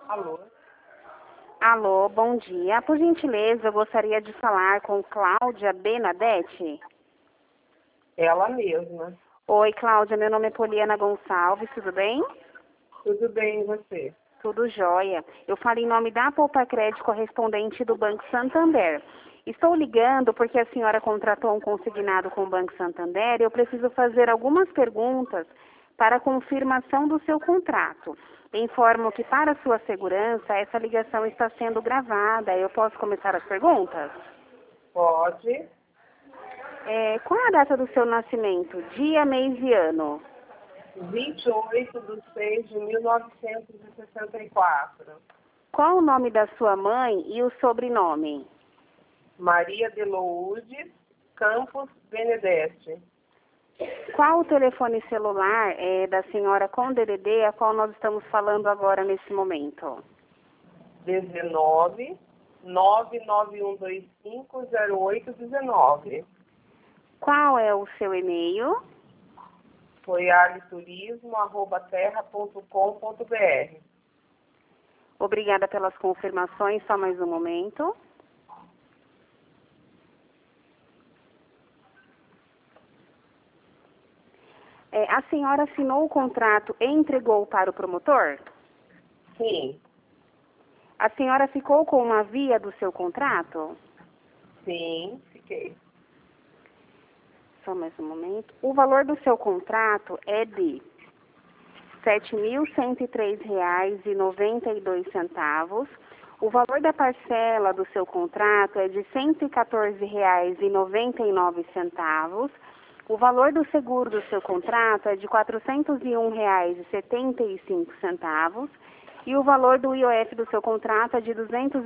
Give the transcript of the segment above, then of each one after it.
Alô? Alô, bom dia. Por gentileza, eu gostaria de falar com Cláudia Benadete. Ela mesma. Oi, Cláudia, meu nome é Poliana Gonçalves, tudo bem? Tudo bem, e você? Tudo jóia. Eu falo em nome da Poupa Crédito correspondente do Banco Santander. Estou ligando porque a senhora contratou um consignado com o Banco Santander e eu preciso fazer algumas perguntas para confirmação do seu contrato. Informo que, para sua segurança, essa ligação está sendo gravada. Eu posso começar as perguntas? Pode. Qual é a data do seu nascimento? Dia, mês e ano? 28/6/1964. Qual o nome da sua mãe e o sobrenome? Maria de Lourdes Campos Benedetti. Qual o telefone celular da senhora com DDD a qual nós estamos falando agora nesse momento? 19 991250819. Qual é o seu e-mail? Foiarturismo@terra.com.br. Obrigada pelas confirmações, só mais um momento. A senhora assinou o contrato e entregou para o promotor? Sim, A senhora ficou com uma via do seu contrato? sim, fiquei. Só mais um momento. O valor do seu contrato é de R$ 7.103,92. O valor da parcela do seu contrato é de R$ 114,99. O valor do seguro do seu contrato é de R$ 401,75. E o valor do IOF do seu contrato é de R$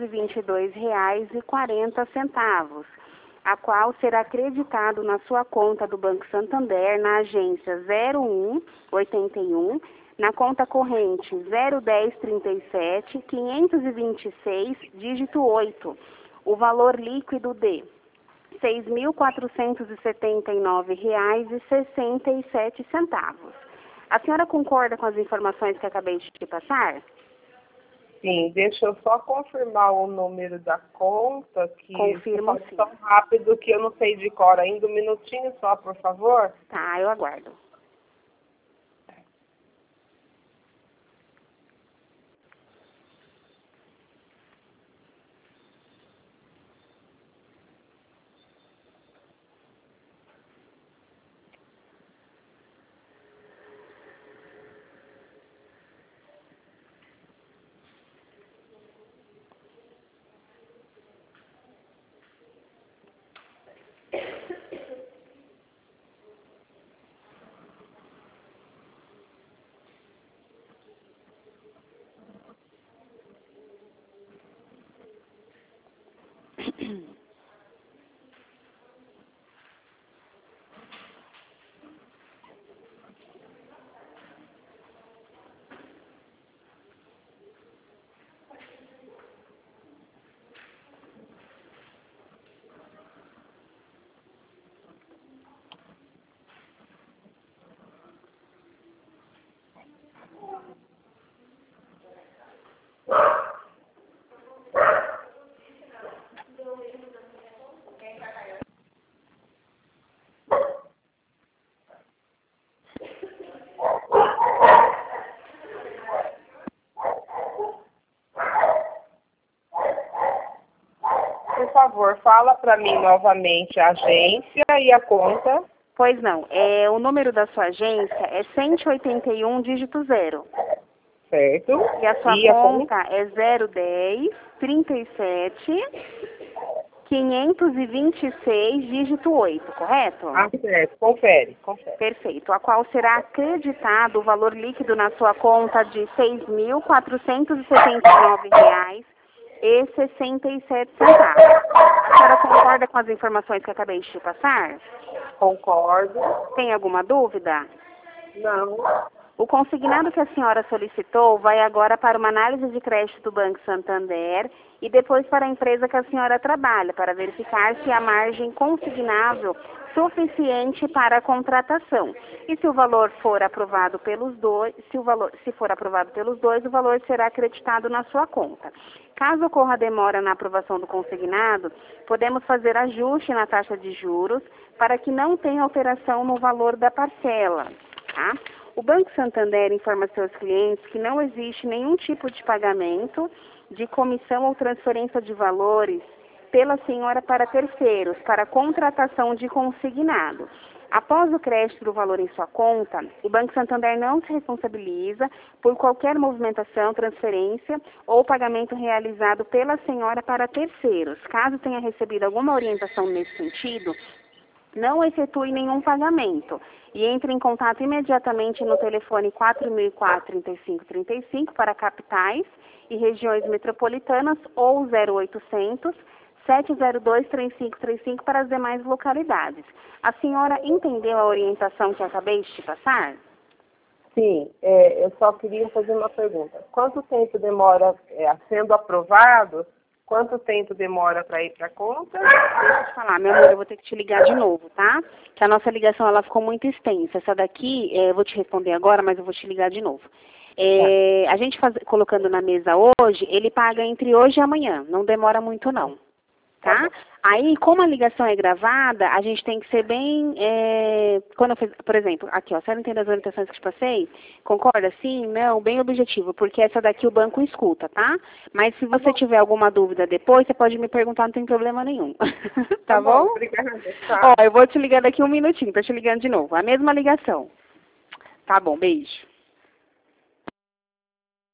222,40, a qual será acreditado na sua conta do Banco Santander, na agência 0181, na conta corrente 01037 526, dígito 8. O valor líquido de R$ 6.479,67. A senhora concorda com as informações que acabei de te passar? Sim, deixa eu só confirmar o número da conta, que Confirmo, pode sim. tão rápido que eu não sei de cor ainda. Um minutinho só, por favor. Tá, eu aguardo. Por favor, fala para mim novamente a agência e a conta. Pois não, o número da sua agência é 181, dígito 0. Certo? E a sua a conta é 010 37 526, dígito 8, correto? Ah, certo. Confere. Perfeito. A qual será acreditado o valor líquido na sua conta de R$ 6.479,67. A senhora concorda com as informações que acabei de te passar? Concordo. Tem alguma dúvida? Não. O consignado que a senhora solicitou vai agora para uma análise de crédito do Banco Santander e depois para a empresa que a senhora trabalha, para verificar se há margem consignável suficiente para a contratação. E se o valor for aprovado pelos dois, se for aprovado pelos dois, o valor será acreditado na sua conta. Caso ocorra demora na aprovação do consignado, podemos fazer ajuste na taxa de juros para que não tenha alteração no valor da parcela, tá? O Banco Santander informa seus clientes que não existe nenhum tipo de pagamento de comissão ou transferência de valores pela senhora para terceiros, para contratação de consignado. Após o crédito do valor em sua conta, o Banco Santander não se responsabiliza por qualquer movimentação, transferência ou pagamento realizado pela senhora para terceiros. Caso tenha recebido alguma orientação nesse sentido, não efetue nenhum pagamento e entre em contato imediatamente no telefone 4004-3535 para capitais e regiões metropolitanas ou 0800 702-3535 para as demais localidades. A senhora entendeu a orientação que eu acabei de te passar? Sim, eu só queria fazer uma pergunta. Quanto tempo demora, sendo aprovado, quanto tempo demora para ir para a conta? Deixa eu te falar, meu amor, eu vou ter que te ligar de novo, tá? Que a nossa ligação ela ficou muito extensa. Essa daqui, eu vou te responder agora, mas eu vou te ligar de novo. A gente colocando na mesa hoje, ele paga entre hoje e amanhã. Não demora muito, não. Tá? Aí, como a ligação é gravada, a gente tem que ser bem... quando eu fiz, por exemplo, aqui, ó, a senhora entende as orientações que eu te passei? Concorda? Sim? Não? Bem objetivo, porque essa daqui o banco escuta, tá? Mas se você tiver alguma dúvida depois, você pode me perguntar, não tem problema nenhum. Tá bom? Obrigada. Tá. Ó, eu vou te ligar daqui um minutinho, tô te ligando de novo. A mesma ligação. Tá bom, beijo.